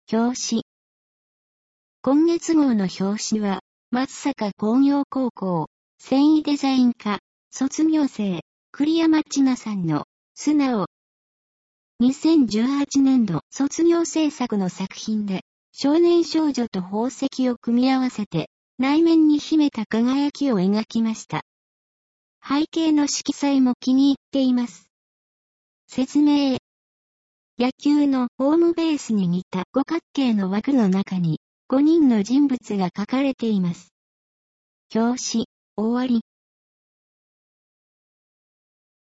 表紙。今月号の表紙は、松阪工業高校、繊維デザイン科、卒業生、栗山千奈さんの、素直。2018年度卒業制作の作品で、少年少女と宝石を組み合わせて、内面に秘めた輝きを描きました。背景の色彩も気に入っています。説明。野球のホームベースに似た五角形の枠の中に5人の人物が描かれています。表紙、終わり。